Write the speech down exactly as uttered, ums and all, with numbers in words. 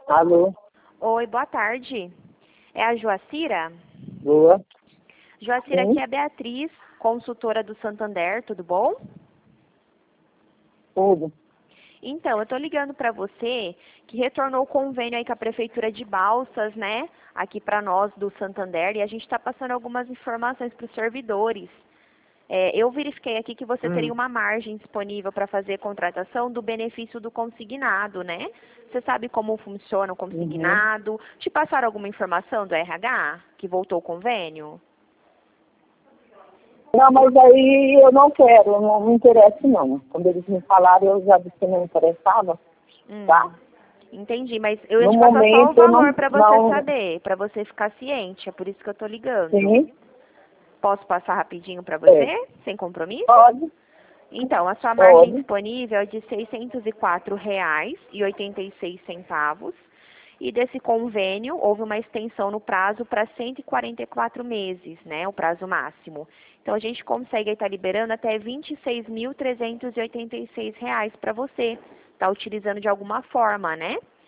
Alô? Oi, boa tarde. É a Joacira? Boa. Joacira, Sim. aqui é a Beatriz, consultora do Santander, tudo bom? Tudo. Então, eu estou ligando para você que retornou o convênio aí com a Prefeitura de Balsas, né? Aqui para nós do Santander, e a gente está passando algumas informações para os servidores. É, eu verifiquei aqui que você teria Hum. uma margem disponível para fazer contratação do benefício do consignado, né? Você sabe como funciona o Uhum. consignado? Te passaram alguma informação do R H que voltou o convênio? Não, mas aí eu não quero, não me interessa não. Quando eles me falaram, eu já disse que não interessava, tá? Hum, entendi, mas eu ia No te passar só o momento eu valor não, para você não, saber, para você ficar ciente, é por isso que eu tô ligando. sim, Posso passar rapidinho para é. você, sem compromisso? Pode, Então, a sua margem pode. disponível é de seiscentos e quatro reais e oitenta e seis centavos. E desse convênio, houve uma extensão no prazo para cento e quarenta e quatro meses, né, o prazo máximo. Então, a gente consegue estar liberando até vinte e seis mil trezentos e oitenta e seis reais para você, tá utilizando de alguma forma, né?